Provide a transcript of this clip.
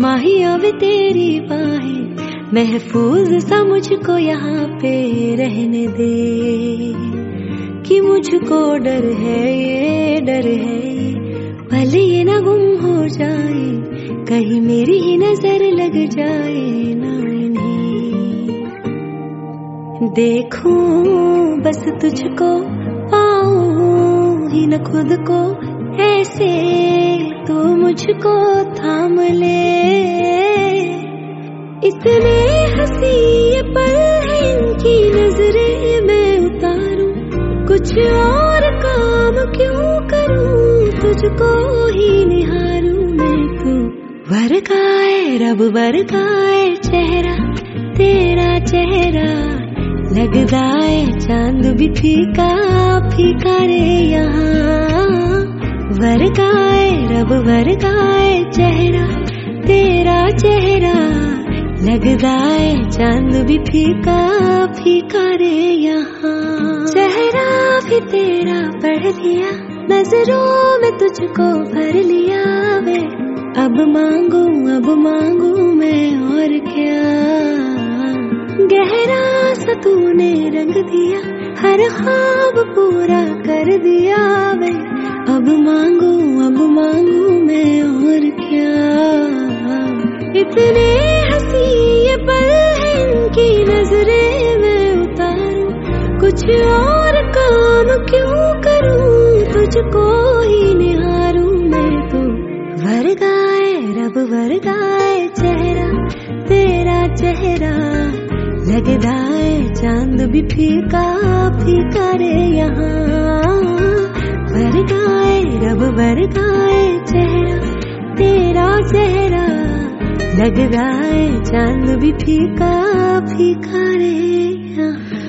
माहिया वे तेरी बाहें, महफूज सा मुझको यहाँ पे रहने दे। कि मुझको डर है, ये डर है, भले ये ना गुम हो जाए, कहीं मेरी ही नजर लग जाए ना इन्हें। देखूं बस तुझको, पाऊं ही न खुद को, ऐसे तू मुझको थाम ले। इतने हंसी ये पल है इनकी नजरें मैं उतारूं, कुछ और काम क्यों करूं, तुझको ही निहारूं मैं। तू वर्गाए रब वर्गाए चेहरा, तेरा चेहरा लगदा है चांद भी फीका फीका रे यहाँ। वर्गाए रब वर्गाए चेहरा, तेरा चेहरा लगदा है चांद भी फीका फीका रे यहाँ। चेहरा भी तेरा पढ़ लिया, नजरों में तुझको भर लिया वे। अब मांगू मैं और क्या, गहरा सा तूने रंग दिया, हर ख्वाब पूरा कर दिया वे। अब मांगू मैं और क्या। इतने हंसी ये पल है इनकी नजरें मैं उतारूं, कुछ और काम क्यों करूं, तुझको ही निहारूं मैं। तो वर्गाए रब वर्गाए चेहरा, तेरा चेहरा लगदा है चांद भी फीका फीका रे यहाँ। वर्गाए रब वर्गाए चेहरा, तेरा चेहरा लगदा है चांद भी फीका फीका रे यहाँ।